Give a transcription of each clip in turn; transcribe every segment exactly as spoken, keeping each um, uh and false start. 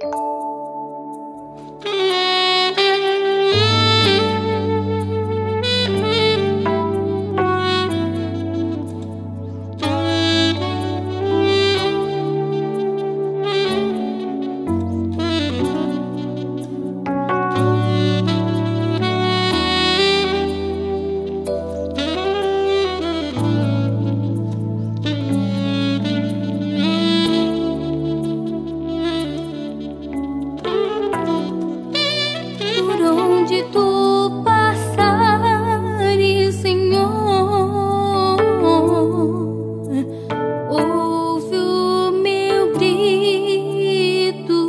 Onde tu passares, Senhor, ouve o meu grito.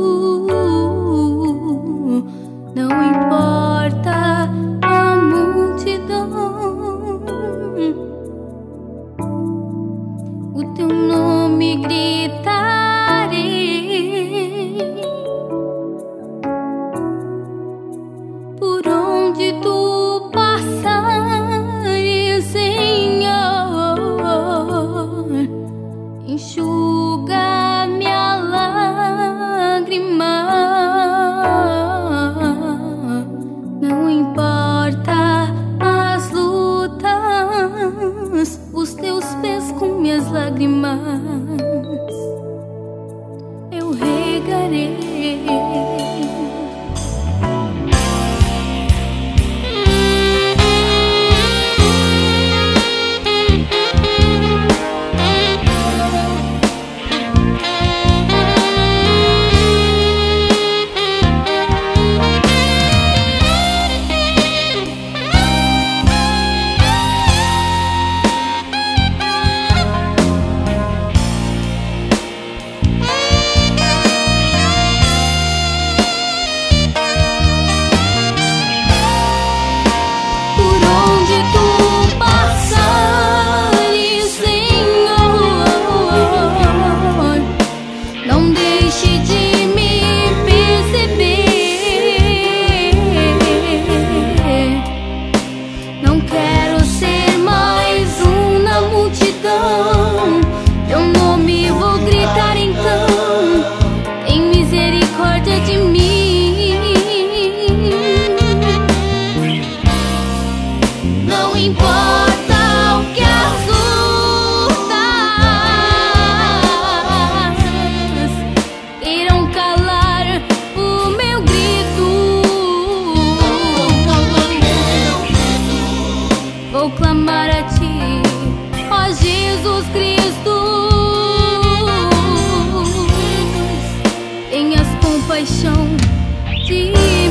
Não importa a multidão, o teu nome gritarei. Por onde tu passares, Senhor, enxuga minha lágrima. Não importa as lutas, os teus pés com minhas lágrimas eu regarei. Não deixe de me perceber. Não quero ser mais um na multidão. Teu nome vou gritar então. Tem misericórdia de mim. Não importa o que as vou clamar a ti, ó Jesus Cristo. Tenhas compaixão de mim.